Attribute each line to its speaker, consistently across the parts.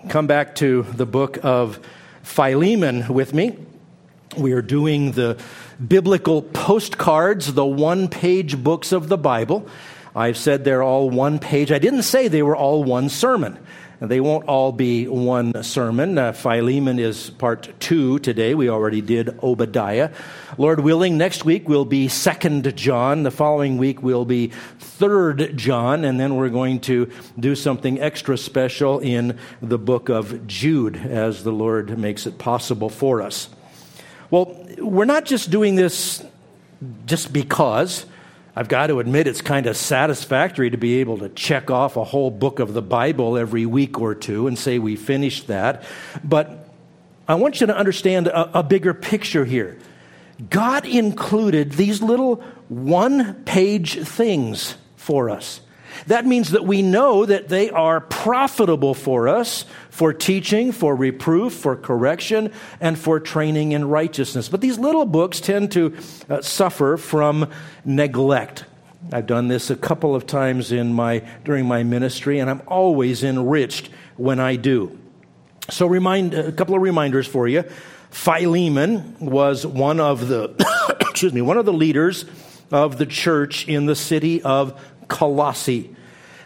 Speaker 1: come back to the book of Philemon with me. We are doing the biblical postcards, the one-page books of the Bible. I've said they're all one page. I didn't say they were all one sermon. They won't all be one sermon. Philemon is part 2 today. We already did Obadiah. Lord willing, next week will be 2nd John. The following week will be 3rd John. And then we're going to do something extra special in the book of Jude as the Lord makes it possible for us. Well, we're not just doing this just because. I've got to admit it's kind of satisfactory to be able to check off a whole book of the Bible every week or two and say we finished that. But I want you to understand a bigger picture here. God included these little one-page things for us. That means that we know that they are profitable for us for teaching, for reproof, for correction, and for training in righteousness. But these little books tend to suffer from neglect. I've done this a couple of times during my ministry, and I'm always enriched when I do. So a couple of reminders for you. Philemon was one of the one of the leaders of the church in the city of Colossae.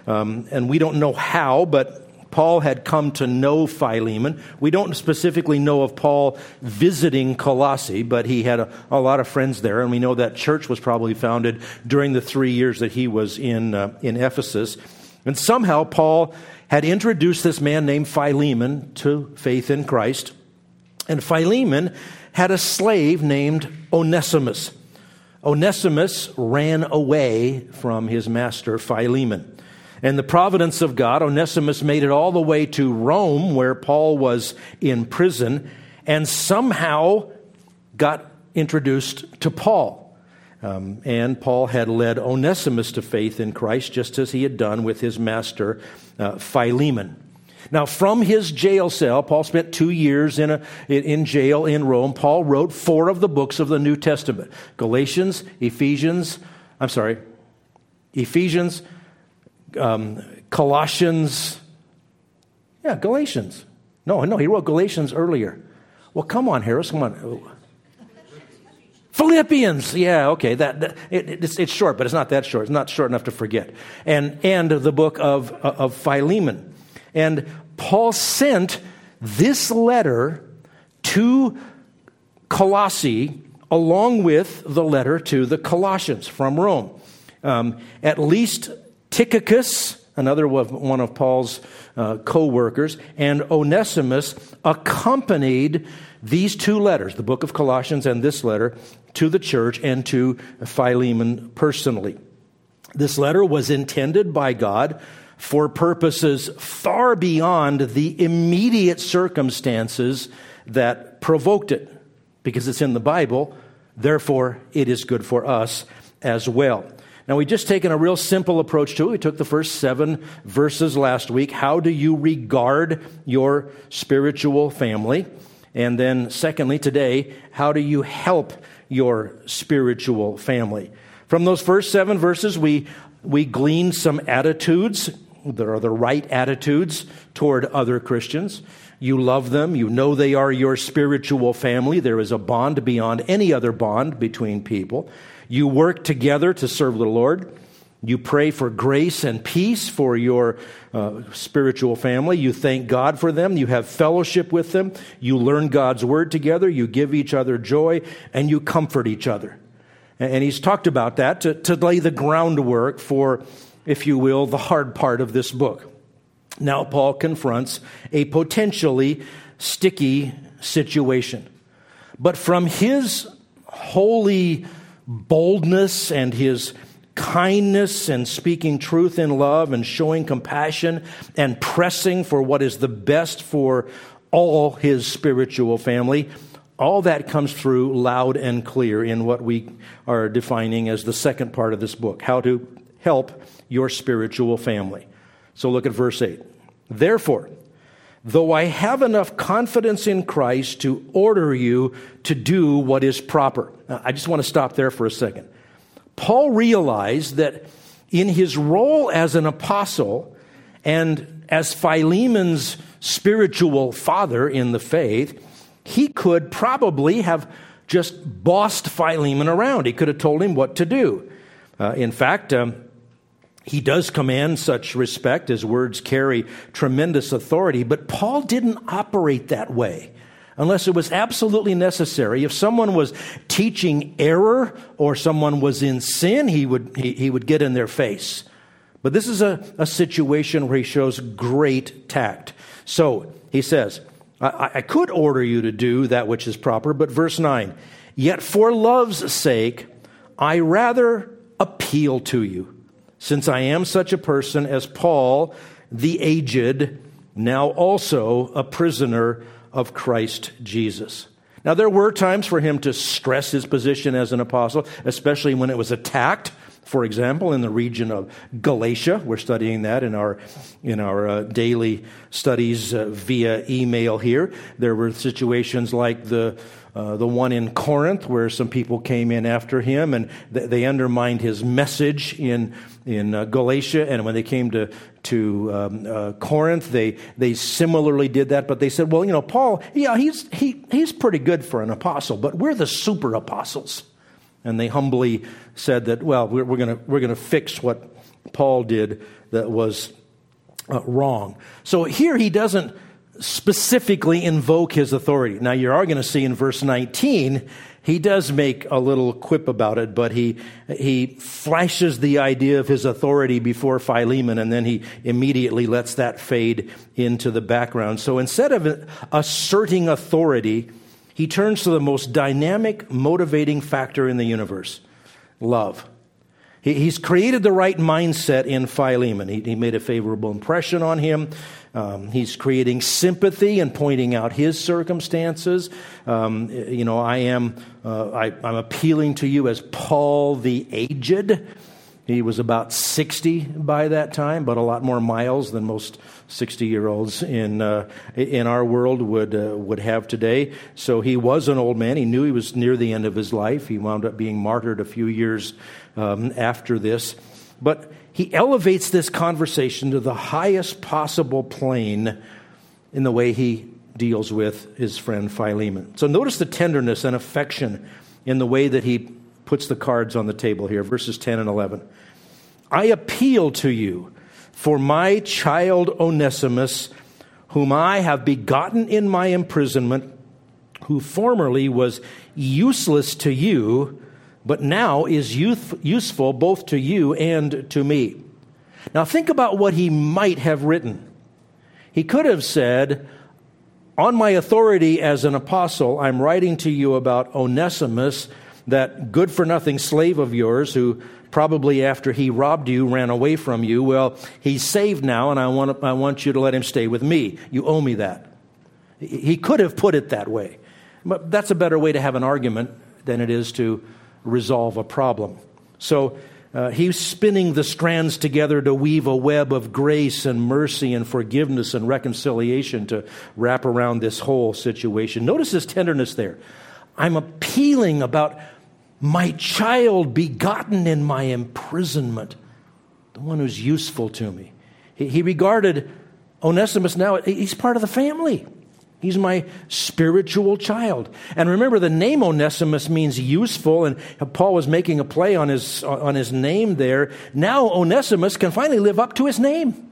Speaker 1: And we don't know how, but Paul had come to know Philemon. We don't specifically know of Paul visiting Colossae, but he had a lot of friends there, and we know that church was probably founded during the 3 years that he was in Ephesus. And somehow Paul had introduced this man named Philemon to faith in Christ. And Philemon had a slave named Onesimus. Onesimus ran away from his master, Philemon. And the providence of God, Onesimus made it all the way to Rome, where Paul was in prison, and somehow got introduced to Paul. And Paul had led Onesimus to faith in Christ, just as he had done with his master, Philemon. Now, from his jail cell, Paul spent 2 years in jail in Rome. Paul wrote 4 of the books of the New Testament. Galatians, Colossians. Yeah, Galatians. No, he wrote Galatians earlier. Well, come on, Harris, come on. Philippians, yeah, okay. It's short, but it's not that short. It's not short enough to forget. And the book of Philemon. And Paul sent this letter to Colossae along with the letter to the Colossians from Rome. At least Tychicus, another one of Paul's co-workers, and Onesimus accompanied these 2 letters, the book of Colossians and this letter, to the church and to Philemon personally. This letter was intended by God for purposes far beyond the immediate circumstances that provoked it. Because it's in the Bible, therefore it is good for us as well. Now, we've just taken a real simple approach to it. We took the first 7 verses last week. How do you regard your spiritual family? And then secondly, today, how do you help your spiritual family? From those first 7 verses, we gleaned some attitudes that are the right attitudes toward other Christians. You love them. You know they are your spiritual family. There is a bond beyond any other bond between people. You work together to serve the Lord. You pray for grace and peace for your spiritual family. You thank God for them. You have fellowship with them. You learn God's word together. You give each other joy, and you comfort each other. And he's talked about that to lay the groundwork for, if you will, the hard part of this book. Now Paul confronts a potentially sticky situation. But from his holy boldness and his kindness and speaking truth in love and showing compassion and pressing for what is the best for all his spiritual family, all that comes through loud and clear in what we are defining as the second part of this book, how to help your spiritual family. So look at verse 8. Therefore, though I have enough confidence in Christ to order you to do what is proper. Now, I just want to stop there for a second. Paul realized that in his role as an apostle and as Philemon's spiritual father in the faith, he could probably have just bossed Philemon around. He could have told him what to do. In fact, he does command such respect. His words carry tremendous authority, but Paul didn't operate that way unless it was absolutely necessary. If someone was teaching error or someone was in sin, he would get in their face. But this is a situation where he shows great tact. So he says, I could order you to do that which is proper, but verse 9, yet for love's sake, I rather appeal to you, since I am such a person as Paul, the aged, now also a prisoner of Christ Jesus. Now, there were times for him to stress his position as an apostle, especially when it was attacked. For example, in the region of Galatia, we're studying that in our daily studies via email here. There were situations like the one in Corinth where some people came in after him and they undermined his message in Galatia. And when they came to Corinth, they similarly did that. But they said, well, Paul, yeah, he's pretty good for an apostle, but we're the super apostles. And they humbly said that, well, we're going to fix what Paul did that was wrong. So here he doesn't specifically invoke his authority. Now you are going to see in verse 19, he does make a little quip about it, but he flashes the idea of his authority before Philemon, and then he immediately lets that fade into the background. So instead of asserting authority, he turns to the most dynamic, motivating factor in the universe, love. He's created the right mindset in Philemon. He made a favorable impression on him. He's creating sympathy and pointing out his circumstances. I'm appealing to you as Paul the aged. He was about 60 by that time, but a lot more miles than most 60-year-olds in our world would have today. So he was an old man. He knew he was near the end of his life. He wound up being martyred a few years after this. But he elevates this conversation to the highest possible plane in the way he deals with his friend Philemon. So notice the tenderness and affection in the way that he puts the cards on the table here, verses 10 and 11. I appeal to you for my child Onesimus, whom I have begotten in my imprisonment, who formerly was useless to you, but now is useful both to you and to me. Now think about what he might have written. He could have said, on my authority as an apostle, I'm writing to you about Onesimus, that good-for-nothing slave of yours who probably after he robbed you ran away from you. Well, he's saved now, and I want you to let him stay with me. You owe me that. He could have put it that way. But that's a better way to have an argument than it is to resolve a problem. So he's spinning the strands together to weave a web of grace and mercy and forgiveness and reconciliation to wrap around this whole situation. Notice his tenderness there. I'm appealing about my child begotten in my imprisonment, the one who's useful to me. He regarded Onesimus now, he's part of the family. He's my spiritual child. And remember, the name Onesimus means useful, and Paul was making a play on his name there. Now Onesimus can finally live up to his name.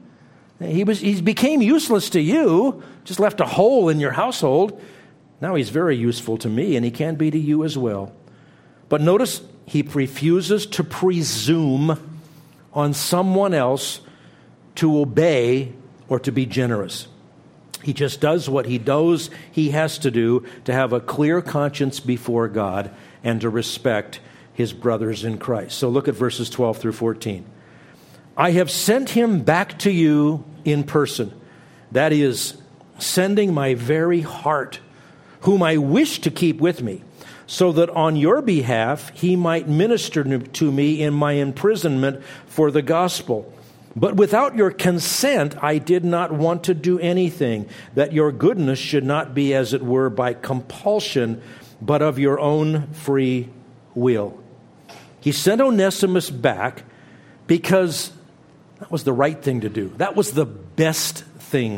Speaker 1: He became useless to you, just left a hole in your household. Now he's very useful to me, and he can be to you as well. But notice he refuses to presume on someone else to obey or to be generous. He just does what he knows he has to do to have a clear conscience before God and to respect his brothers in Christ. So look at verses 12 through 14. I have sent him back to you in person. That is, sending my very heart, whom I wish to keep with me, so that on your behalf he might minister to me in my imprisonment for the gospel. But without your consent, I did not want to do anything, that your goodness should not be, as it were, by compulsion, but of your own free will. He sent Onesimus back because that was the right thing to do. That was the best thing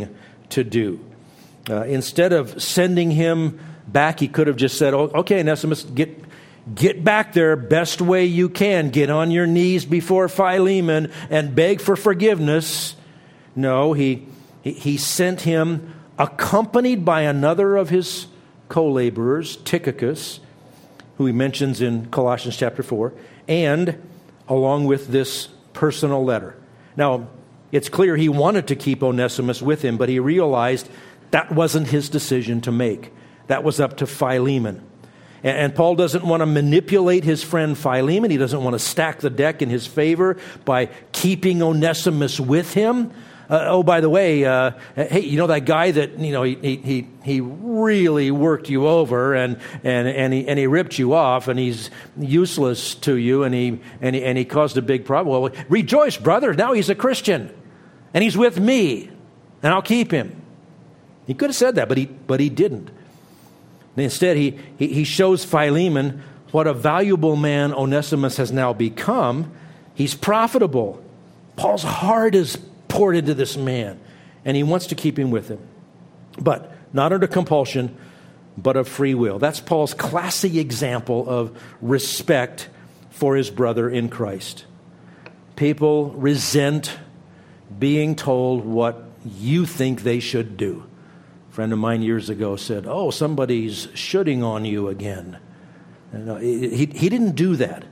Speaker 1: to do. Instead of sending him back, he could have just said, okay, Onesimus, get back there best way you can. Get on your knees before Philemon and beg for forgiveness. No, he sent him accompanied by another of his co-laborers, Tychicus, who he mentions in Colossians chapter 4, and along with this personal letter. Now, it's clear he wanted to keep Onesimus with him, but he realized that wasn't his decision to make. That was up to Philemon. And Paul doesn't want to manipulate his friend Philemon. He doesn't want to stack the deck in his favor by keeping Onesimus with him. By the way, hey, you know that guy that he really worked you over and he ripped you off and he's useless to you and he caused a big problem. Well, rejoice, brother! Now he's a Christian and he's with me, and I'll keep him. He could have said that, but he didn't. And instead, he shows Philemon what a valuable man Onesimus has now become. He's profitable. Paul's heart is poured into this man, and he wants to keep him with him. But not under compulsion, but of free will. That's Paul's classic example of respect for his brother in Christ. People resent being told what you think they should do. A friend of mine years ago said, somebody's shooting on you again. He didn't do that.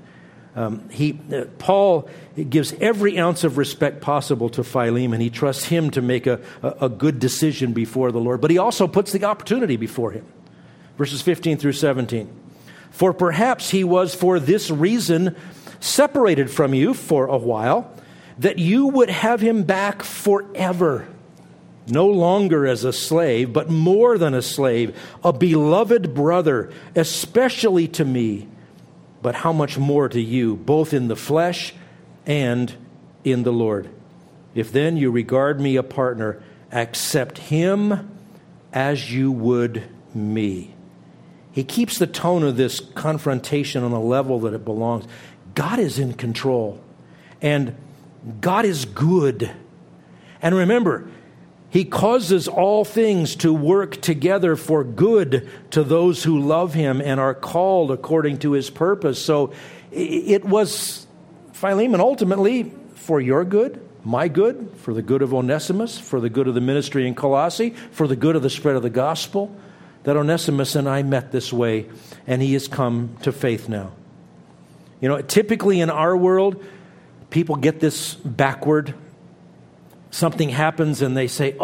Speaker 1: Paul gives every ounce of respect possible to Philemon. He trusts him to make a good decision before the Lord. But he also puts the opportunity before him. Verses 15 through 17. For perhaps he was for this reason separated from you for a while, that you would have him back forever. No longer as a slave, but more than a slave, a beloved brother, especially to me, but how much more to you, both in the flesh and in the Lord. If then you regard me a partner, accept him as you would me. He keeps the tone of this confrontation on the level that it belongs. God is in control, and God is good. And remember, he causes all things to work together for good to those who love him and are called according to his purpose. So it was, Philemon, ultimately for your good, my good, for the good of Onesimus, for the good of the ministry in Colossae, for the good of the spread of the gospel, that Onesimus and I met this way, and he has come to faith now. Typically in our world, people get this backward. Something happens and they say,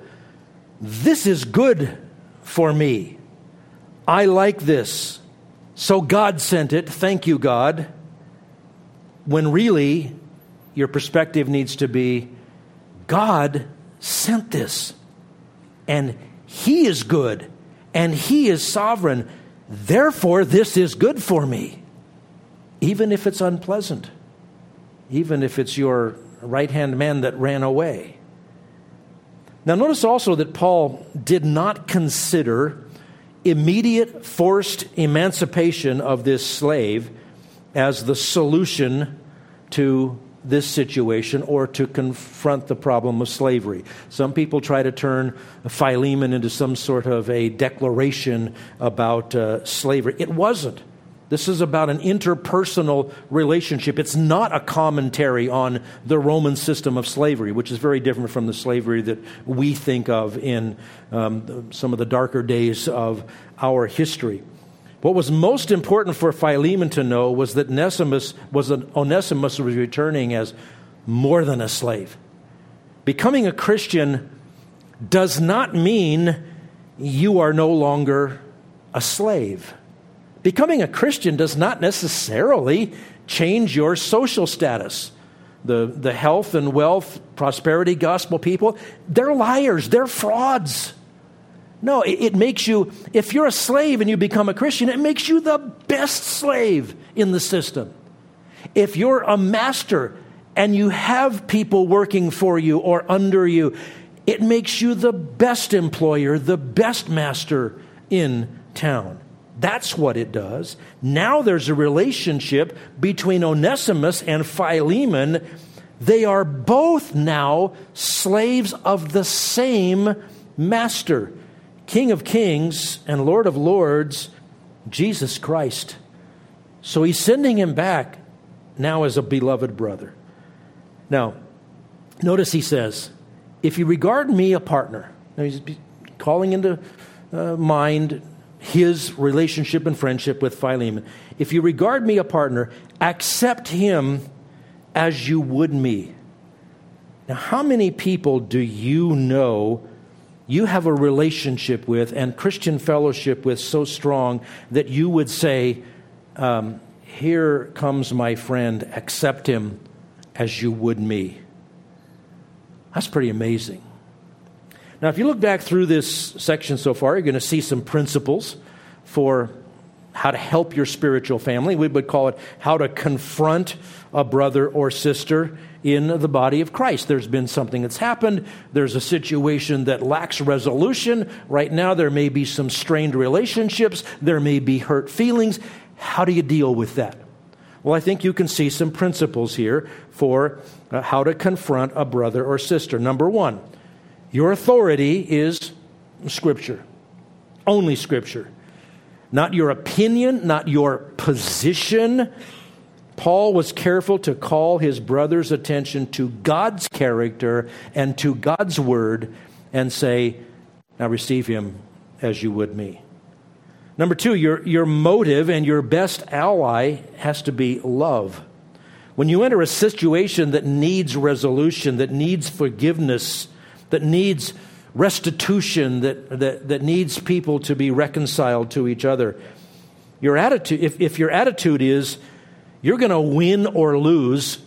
Speaker 1: this is good for me. I like this. So God sent it. Thank you, God. When really, your perspective needs to be, God sent this. And he is good. And he is sovereign. Therefore, this is good for me. Even if it's unpleasant. Even if it's your right-hand man that ran away. Now notice also that Paul did not consider immediate forced emancipation of this slave as the solution to this situation or to confront the problem of slavery. Some people try to turn Philemon into some sort of a declaration about slavery. It wasn't. This is about an interpersonal relationship. It's not a commentary on the Roman system of slavery, which is very different from the slavery that we think of in some of the darker days of our history. What was most important for Philemon to know was that Onesimus was returning as more than a slave. Becoming a Christian does not mean you are no longer a slave. Becoming a Christian does not necessarily change your social status. The health and wealth, prosperity gospel people, they're liars, they're frauds. No, it makes you, if you're a slave and you become a Christian, it makes you the best slave in the system. If you're a master and you have people working for you or under you, it makes you the best employer, the best master in town. That's what it does. Now there's a relationship between Onesimus and Philemon. They are both now slaves of the same Master, King of Kings, and Lord of Lords, Jesus Christ. So he's sending him back now as a beloved brother. Now, notice he says, if you regard me a partner, now he's calling into mind his relationship and friendship with Philemon. If you regard me a partner, accept him as you would me. Now, how many people do you know you have a relationship with and Christian fellowship with so strong that you would say, here comes my friend, accept him as you would me? That's pretty amazing. Now, if you look back through this section so far, you're going to see some principles for how to help your spiritual family. We would call it how to confront a brother or sister in the body of Christ. There's been something that's happened. There's a situation that lacks resolution. Right now, there may be some strained relationships. There may be hurt feelings. How do you deal with that? Well, I think you can see some principles here for how to confront a brother or sister. Number one, your authority is Scripture. Only Scripture. Not your opinion, not your position. Paul was careful to call his brother's attention to God's character and to God's word and say, now receive him as you would me. Number two, your motive and your best ally has to be love. When you enter a situation that needs resolution, that needs forgiveness, that needs restitution, that needs people to be reconciled to each other, your attitude, if your attitude is you're going to win or lose,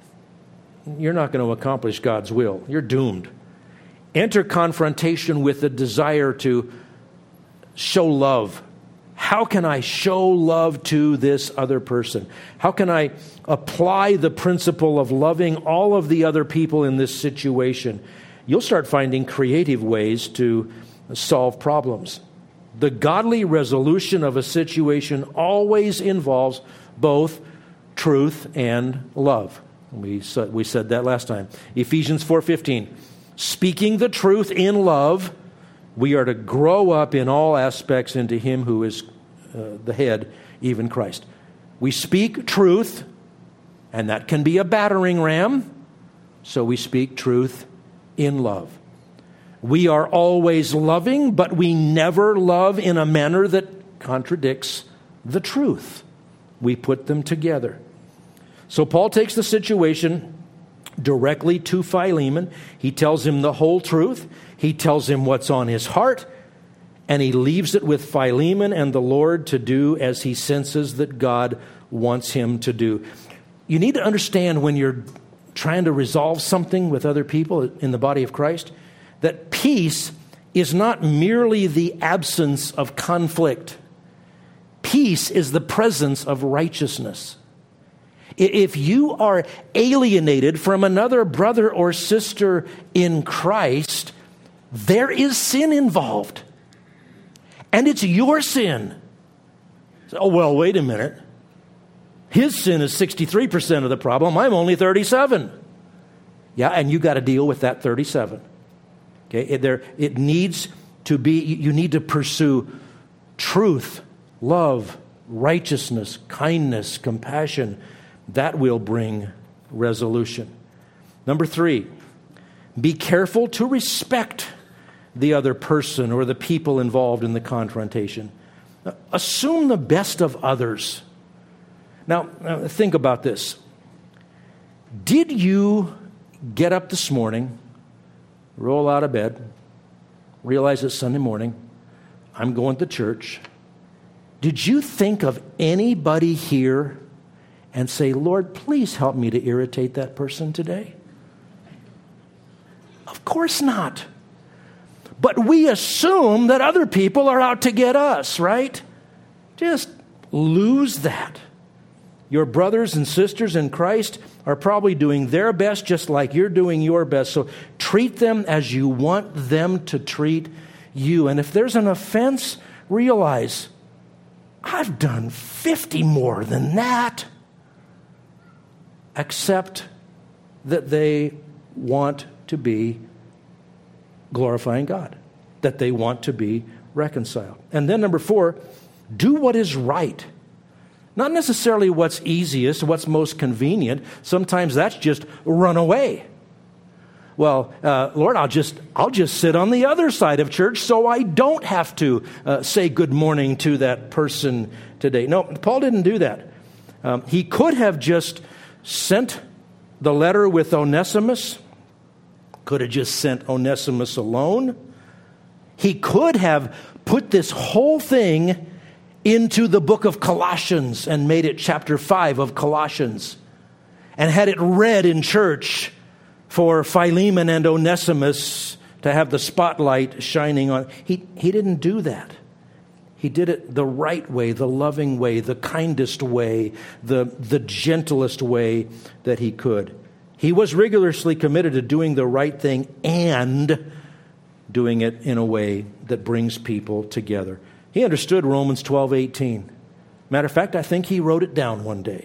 Speaker 1: you're not going to accomplish God's will. You're doomed. Enter confrontation with a desire to show love. How can I show love to this other person? How can I apply the principle of loving all of the other people in this situation? You'll start finding creative ways to solve problems. The godly resolution of a situation always involves both truth and love. We said that last time. Ephesians 4:15. Speaking the truth in love, we are to grow up in all aspects into him who is the head, even Christ. We speak truth, and that can be a battering ram, so we speak truth in love. We are always loving, but we never love in a manner that contradicts the truth. We put them together. So Paul takes the situation directly to Philemon. He tells him the whole truth. He tells him what's on his heart, and he leaves it with Philemon and the Lord to do as he senses that God wants him to do. You need to understand when you're trying to resolve something with other people in the body of Christ, that peace is not merely the absence of conflict. Peace is the presence of righteousness. If you are alienated from another brother or sister in Christ, there is sin involved. And it's your sin. Oh, well, wait a minute. His sin is 63% of the problem. I'm only 37. Yeah, and you got to deal with that 37. Okay, it needs to be, you need to pursue truth, love, righteousness, kindness, compassion. That will bring resolution. Number 3, be careful to respect the other person or the people involved in the confrontation. Assume the best of others. Now, think about this. Did you get up this morning, roll out of bed, realize it's Sunday morning, I'm going to church? Did you think of anybody here and say, Lord, please help me to irritate that person today? Of course not. But we assume that other people are out to get us, right? Just lose that. Your brothers and sisters in Christ are probably doing their best just like you're doing your best. So treat them as you want them to treat you. And if there's an offense, realize, I've done 50 more than that. Accept that they want to be glorifying God. that they want to be reconciled. And then number 4, do what is right. Not necessarily what's easiest, what's most convenient. Sometimes that's just run away. Well, Lord, I'll just sit on the other side of church so I don't have to say good morning to that person today. No, Paul didn't do that. He could have just sent the letter with Onesimus, could have just sent Onesimus alone. He could have put this whole thing into the book of Colossians and made it chapter 5 of Colossians and had it read in church for Philemon and Onesimus to have the spotlight shining on. He didn't do that. He did it the right way, the loving way, the kindest way, the gentlest way that he could. He was rigorously committed to doing the right thing and doing it in a way that brings people together. He understood Romans 12:18. Matter of fact, I think he wrote it down one day.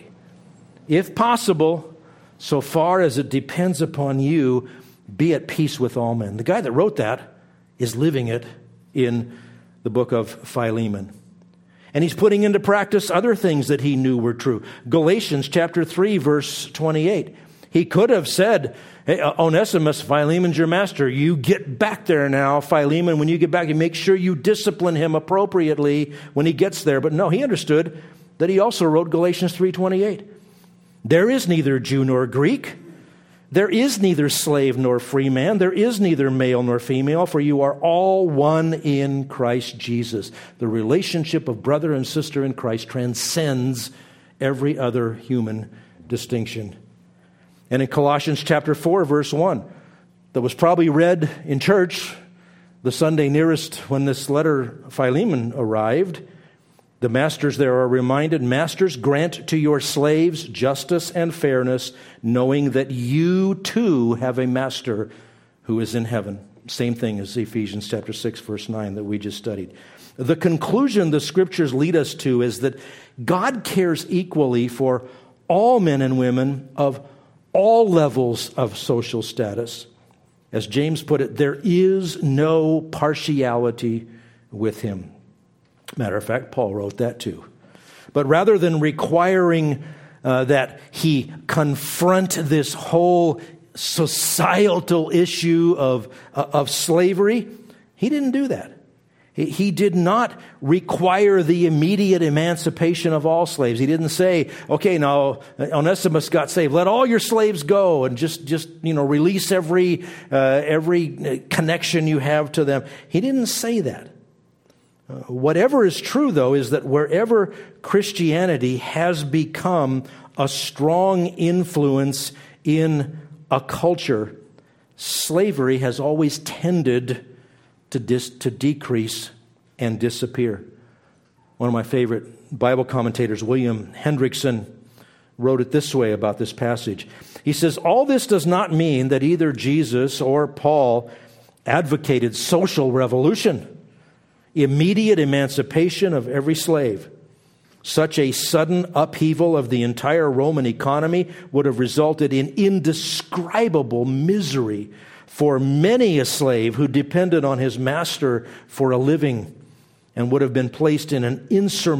Speaker 1: If possible, so far as it depends upon you, be at peace with all men. The guy that wrote that is living it in the book of Philemon. And he's putting into practice other things that he knew were true. Galatians chapter 3, verse 28. He could have said, hey, Onesimus, Philemon's your master. You get back there now, Philemon. When you get back, you make sure you discipline him appropriately when he gets there. But no, he understood that he also wrote Galatians 3:28. There is neither Jew nor Greek. There is neither slave nor free man. There is neither male nor female, for you are all one in Christ Jesus. The relationship of brother and sister in Christ transcends every other human distinction. And in Colossians chapter 4, verse 1, that was probably read in church the Sunday nearest when this letter Philemon arrived, the masters there are reminded, masters, grant to your slaves justice and fairness, knowing that you too have a master who is in heaven. Same thing as Ephesians chapter 6, verse 9 that we just studied. The conclusion the scriptures lead us to is that God cares equally for all men and women of all levels of social status. As James put it, there is no partiality with him. Matter of fact, Paul wrote that too. But rather than requiring that he confront this whole societal issue of slavery, he didn't do that. He did not require the immediate emancipation of all slaves. He didn't say, okay, now Onesimus got saved. Let all your slaves go and just release every connection you have to them. He didn't say that. Whatever is true, though, is that wherever Christianity has become a strong influence in a culture, slavery has always tended to decrease and disappear. One of my favorite Bible commentators, William Hendrickson, wrote it this way about this passage. He says, all this does not mean that either Jesus or Paul advocated social revolution, immediate emancipation of every slave. Such a sudden upheaval of the entire Roman economy would have resulted in indescribable misery for many a slave who depended on his master for a living, and would have placed an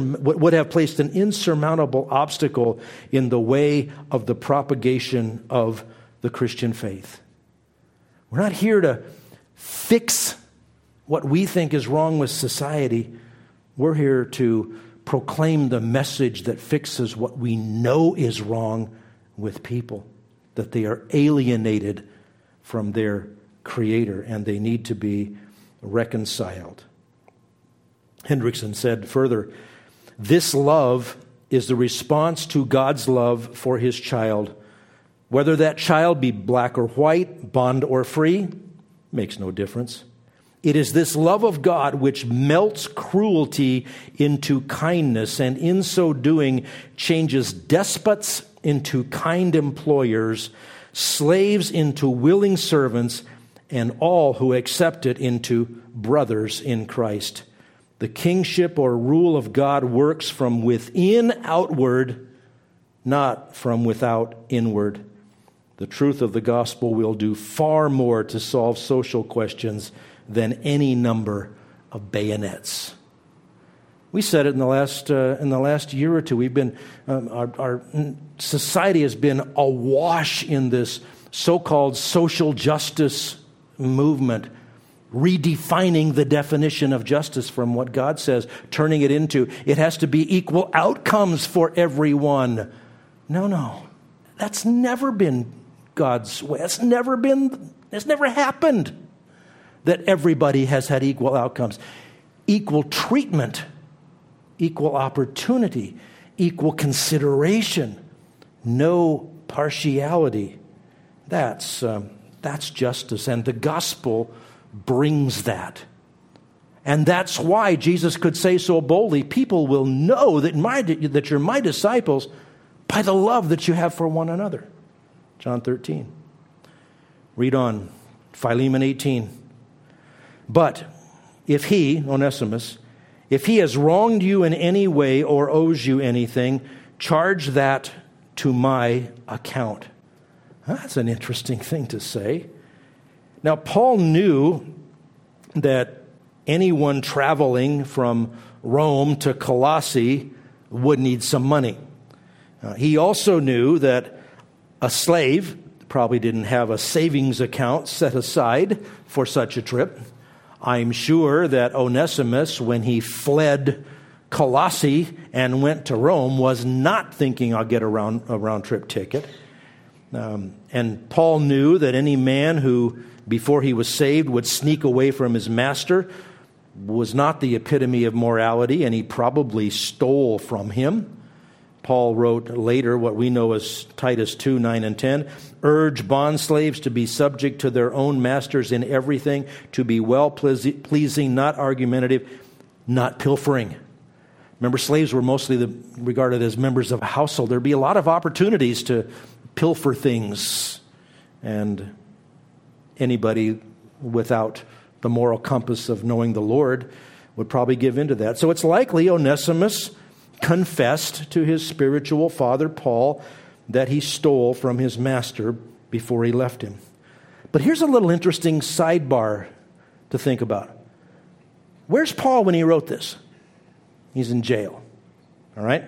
Speaker 1: insurmountable obstacle in the way of the propagation of the Christian faith. We're not here to fix what we think is wrong with society. We're here to proclaim the message that fixes what we know is wrong with people, that they are alienated from their Creator and they need to be reconciled. Hendrickson said further, this love is the response to God's love for his child. Whether that child be black or white, bond or free, makes no difference. It is this love of God which melts cruelty into kindness, and in so doing changes despots into kind employers, slaves into willing servants, and all who accept it into brothers in Christ. The kingship or rule of God works from within outward, not from without inward. The truth of the gospel will do far more to solve social questions than any number of bayonets. We said it in the last year or two. We've been our society has been awash in this so-called social justice movement, redefining the definition of justice from what God says, turning it into it has to be equal outcomes for everyone. No, that's never been God's way. It's never happened that everybody has had equal outcomes, equal treatment, equal opportunity, equal consideration, no partiality. That's justice, and the gospel brings that. And that's why Jesus could say so boldly, people will know that you're my disciples by the love that you have for one another. John 13. Read on, Philemon 18. But if he, Onesimus, if he has wronged you in any way or owes you anything, charge that to my account. That's an interesting thing to say. Now, Paul knew that anyone traveling from Rome to Colossae would need some money. He also knew that a slave probably didn't have a savings account set aside for such a trip. I'm sure that Onesimus, when he fled Colossae and went to Rome, was not thinking, I'll get a round-trip ticket. And Paul knew that any man who, before he was saved, would sneak away from his master was not the epitome of morality, and he probably stole from him. Paul wrote later what we know as Titus 2, 9 and 10, urge bondslaves to be subject to their own masters in everything, to be well-pleasing, not argumentative, not pilfering. Remember, slaves were mostly regarded as members of a household. There'd be a lot of opportunities to pilfer things, and anybody without the moral compass of knowing the Lord would probably give into that. So it's likely Onesimus confessed to his spiritual father, Paul, that he stole from his master before he left him. But here's a little interesting sidebar to think about. Where's Paul when he wrote this? He's in jail. All right?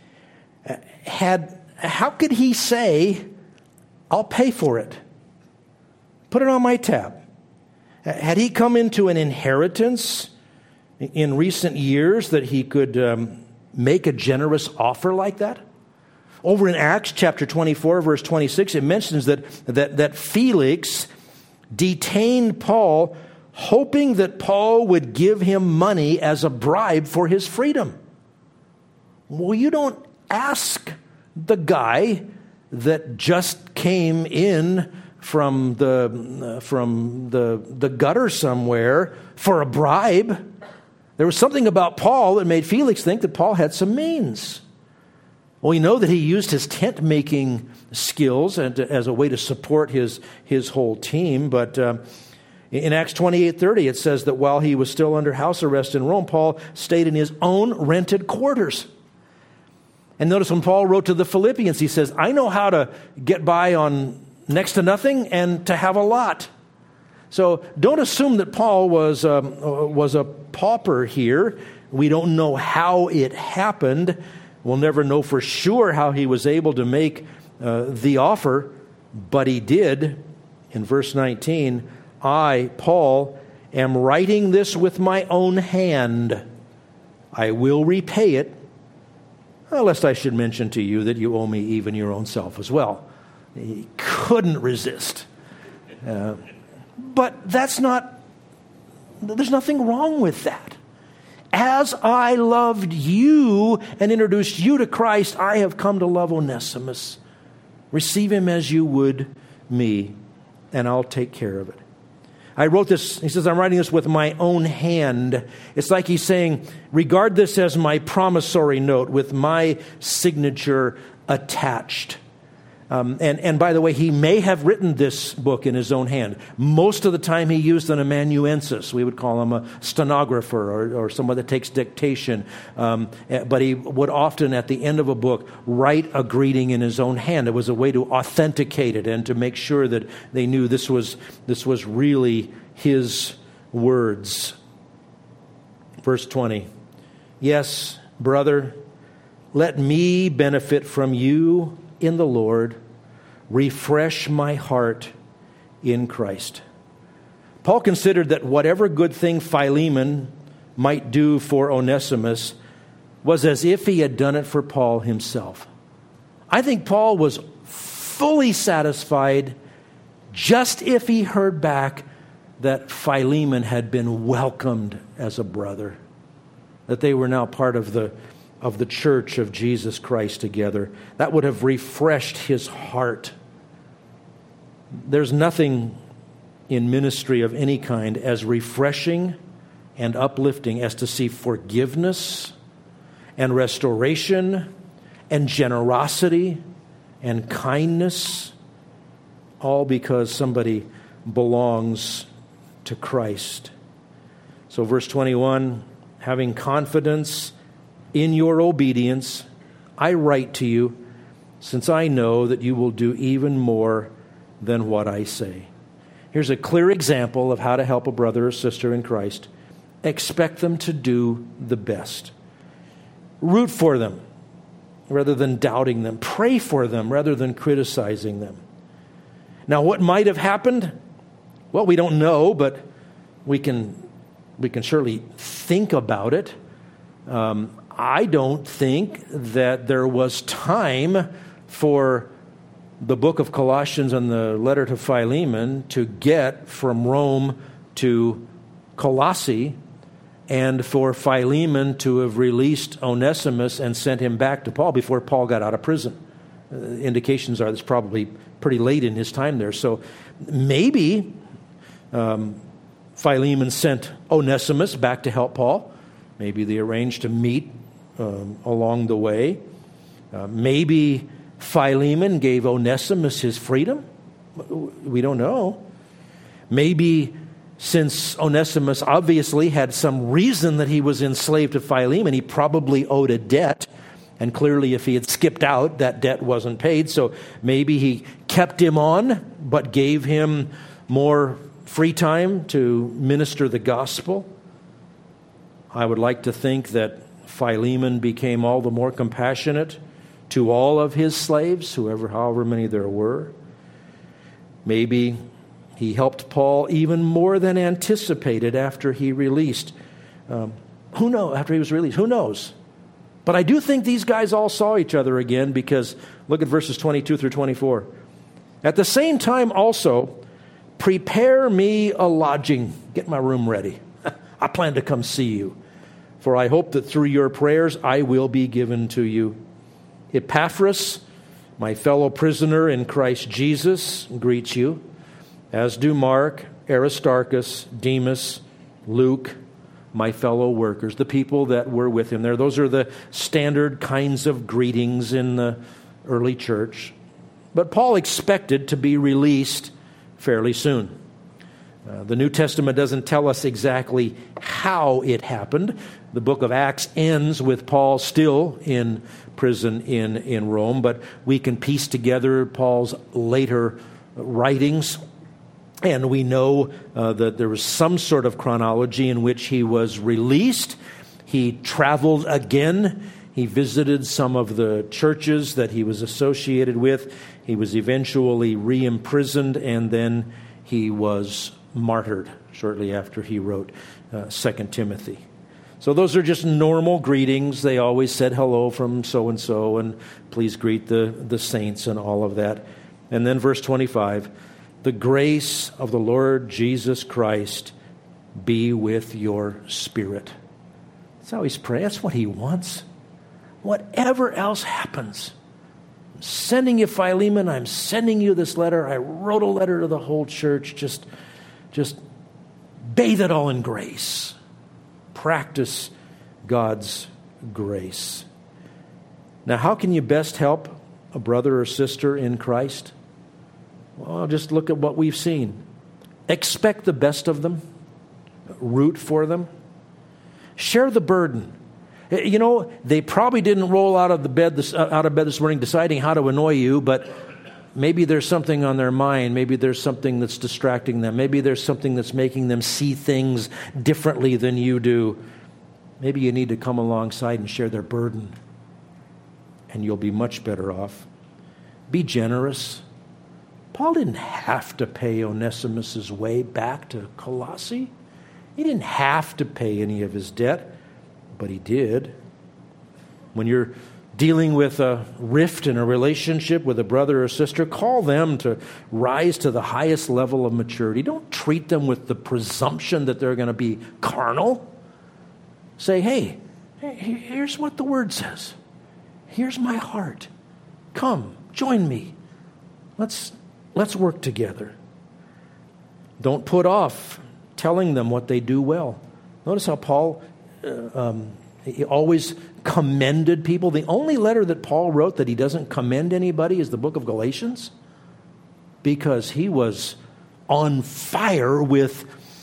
Speaker 1: How could he say, I'll pay for it? Put it on my tab. Had he come into an inheritance in recent years that he could make a generous offer like that? Over in Acts chapter 24, verse 26, it mentions that Felix detained Paul, hoping that Paul would give him money as a bribe for his freedom. Well, you don't ask the guy that just came in from the gutter somewhere for a bribe. There was something about Paul that made Felix think that Paul had some means. Well, we know that he used his tent-making skills as a way to support his whole team. But in Acts 28:30, it says that while he was still under house arrest in Rome, Paul stayed in his own rented quarters. And notice when Paul wrote to the Philippians, he says, I know how to get by on next to nothing and to have a lot. So don't assume that Paul was a pauper here. We don't know how it happened. We'll never know for sure how he was able to make the offer, but he did. In verse 19, I, Paul, am writing this with my own hand. I will repay it, lest I should mention to you that you owe me even your own self as well. He couldn't resist. But there's nothing wrong with that. As I loved you and introduced you to Christ, I have come to love Onesimus. Receive him as you would me, and I'll take care of it. I wrote this, he says, I'm writing this with my own hand. It's like he's saying, regard this as my promissory note with my signature attached. And by the way, he may have written this book in his own hand. Most of the time he used an amanuensis. We would call him a stenographer or someone that takes dictation. But he would often, at the end of a book, write a greeting in his own hand. It was a way to authenticate it and to make sure that they knew this was really his words. Verse 20. Yes, brother, let me benefit from you in the Lord. Refresh my heart in Christ. Paul considered that whatever good thing Philemon might do for Onesimus was as if he had done it for Paul himself. I think Paul was fully satisfied just if he heard back that Philemon had been welcomed as a brother, that they were now part of the church of Jesus Christ together. That would have refreshed his heart. There's nothing in ministry of any kind as refreshing and uplifting as to see forgiveness and restoration and generosity and kindness, all because somebody belongs to Christ. So verse 21, having confidence in your obedience, I write to you, since I know that you will do even more than what I say. Here's a clear example of how to help a brother or sister in Christ. Expect them to do the best. Root for them rather than doubting them. Pray for them rather than criticizing them. Now, what might have happened? Well, we don't know, but we can surely think about it. I don't think that there was time for the book of Colossians and the letter to Philemon to get from Rome to Colossae, and for Philemon to have released Onesimus and sent him back to Paul before Paul got out of prison. Indications are that's probably pretty late in his time there. So maybe Philemon sent Onesimus back to help Paul. Maybe they arranged to meet along the way. Maybe Philemon gave Onesimus his freedom. We don't know. Maybe since Onesimus obviously had some reason that he was enslaved to Philemon, he probably owed a debt. And clearly if he had skipped out, that debt wasn't paid. So maybe he kept him on, but gave him more free time to minister the gospel. I would like to think that Philemon became all the more compassionate to all of his slaves, however many there were. Maybe he helped Paul even more than anticipated after he released. Who knows? After he was released, who knows? But I do think these guys all saw each other again, because look at verses 22 through 24. At the same time also, prepare me a lodging. Get my room ready. I plan to come see you. For I hope that through your prayers I will be given to you. Epaphras, my fellow prisoner in Christ Jesus, greets you, as do Mark, Aristarchus, Demas, Luke, my fellow workers, the people that were with him there. Those are the standard kinds of greetings in the early church. But Paul expected to be released fairly soon. The New Testament doesn't tell us exactly how it happened. The book of Acts ends with Paul still in prison in Rome, but we can piece together Paul's later writings, and we know that there was some sort of chronology in which he was released. He traveled again. He visited some of the churches that he was associated with. He was eventually re-imprisoned, and then he was martyred shortly after he wrote 2 Timothy. So those are just normal greetings. They always said hello from so-and-so, and please greet the saints and all of that. And then verse 25, the grace of the Lord Jesus Christ be with your spirit. That's how he's praying. That's what he wants. Whatever else happens, I'm sending you Philemon. I'm sending you this letter. I wrote a letter to the whole church. Just bathe it all in grace. Practice God's grace. Now, how can you best help a brother or sister in Christ? Well, just look at what we've seen. Expect the best of them. Root for them. Share the burden. You know, they probably didn't roll out of bed this morning deciding how to annoy you, but maybe there's something on their mind. Maybe there's something that's distracting them. Maybe there's something that's making them see things differently than you do. Maybe you need to come alongside and share their burden, and you'll be much better off. Be generous. Paul didn't have to pay Onesimus' way back to Colossae. He didn't have to pay any of his debt, but he did. When you're dealing with a rift in a relationship with a brother or sister, call them to rise to the highest level of maturity. Don't treat them with the presumption that they're going to be carnal. Say, hey, here's what the Word says. Here's my heart. Come, join me. Let's work together. Don't put off telling them what they do well. Notice how Paul he always commended people. The only letter that Paul wrote that he doesn't commend anybody is the book of Galatians, because he was on fire with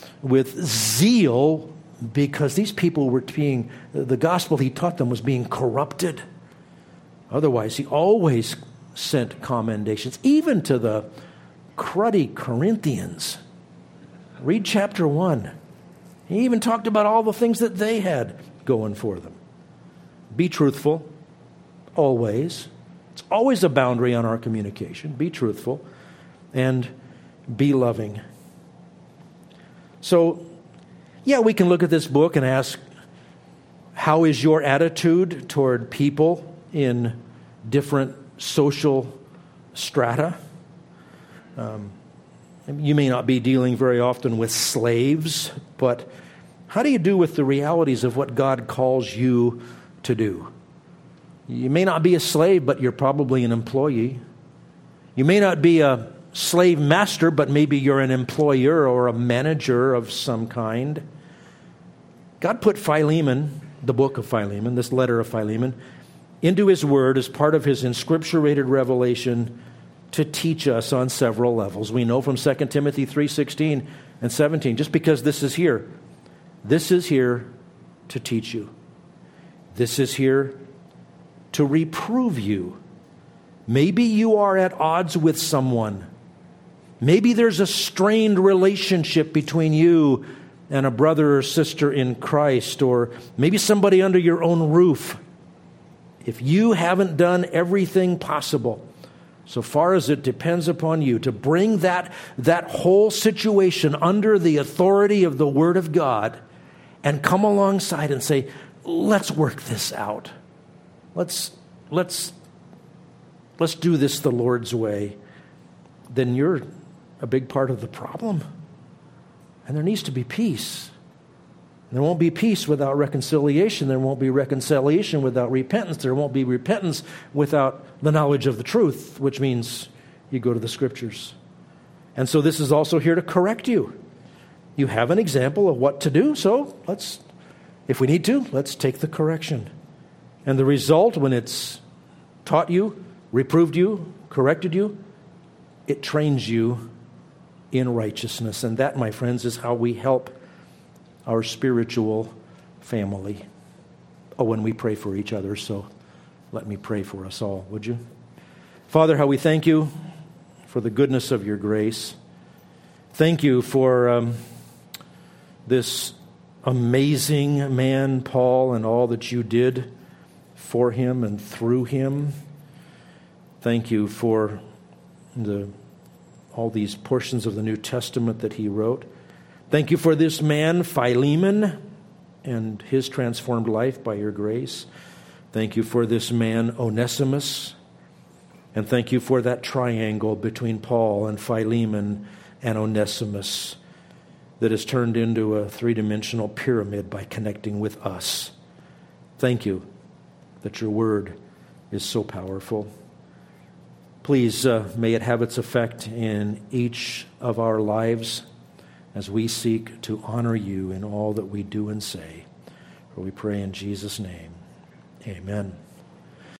Speaker 1: zeal, because these people were being, the gospel he taught them was being corrupted. Otherwise, he always sent commendations, even to the cruddy Corinthians. Read chapter 1. He even talked about all the things that they had going for them. Be truthful, always. It's always a boundary on our communication. Be truthful and be loving. So, yeah, we can look at this book and ask, how is your attitude toward people in different social strata? You may not be dealing very often with slaves, but how do you do with the realities of what God calls you to do? You may not be a slave, but you're probably an employee. You may not be a slave master, but maybe you're an employer or a manager of some kind. God put Philemon, the book of Philemon, this letter of Philemon, into His Word as part of His inscripturated revelation to teach us on several levels. We know from 2 Timothy 3:16 and 17, just because this is here to teach you. This is here to reprove you. Maybe you are at odds with someone. Maybe there's a strained relationship between you and a brother or sister in Christ, or maybe somebody under your own roof. If you haven't done everything possible, so far as it depends upon you, to bring that whole situation under the authority of the Word of God and come alongside and say, let's work this out. Let's do this the Lord's way. Then you're a big part of the problem. And there needs to be peace. There won't be peace without reconciliation. There won't be reconciliation without repentance. There won't be repentance without the knowledge of the truth, which means you go to the Scriptures. And so this is also here to correct you. You have an example of what to do, so if we need to, let's take the correction. And the result, when it's taught you, reproved you, corrected you, it trains you in righteousness. And that, my friends, is how we help our spiritual family. When we pray for each other. So let me pray for us all, would you? Father, how we thank you for the goodness of your grace. Thank you for this amazing man, Paul, and all that you did for him and through him. Thank you for all these portions of the New Testament that he wrote. Thank you for this man, Philemon, and his transformed life by your grace. Thank you for this man, Onesimus. And thank you for that triangle between Paul and Philemon and Onesimus that has turned into a three-dimensional pyramid by connecting with us. Thank you that your word is so powerful. Please, may it have its effect in each of our lives as we seek to honor you in all that we do and say. For we pray in Jesus' name. Amen.